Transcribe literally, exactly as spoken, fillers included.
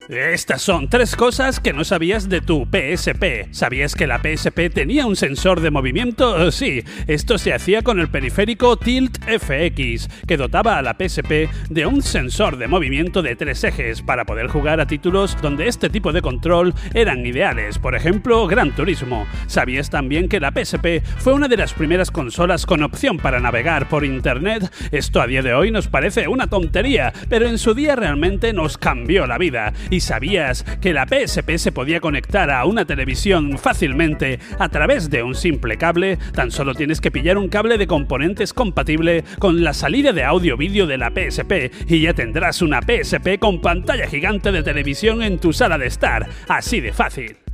Estas son tres cosas que no sabías de tu P S P. ¿Sabías que la P S P tenía un sensor de movimiento? Sí, esto se hacía con el periférico Tilt F X, que dotaba a la P S P de un sensor de movimiento de tres ejes para poder jugar a títulos donde este tipo de control eran ideales, por ejemplo, Gran Turismo. ¿Sabías también que la P S P fue una de las primeras consolas con opción para navegar por internet? Esto a día de hoy nos parece una tontería, pero en su día realmente nos cambió la vida. ¿Y sabías que la P S P se podía conectar a una televisión fácilmente a través de un simple cable? Tan solo tienes que pillar un cable de componentes compatible con la salida de audio-vídeo de la P S P y ya tendrás una P S P con pantalla gigante de televisión en tu sala de estar. Así de fácil.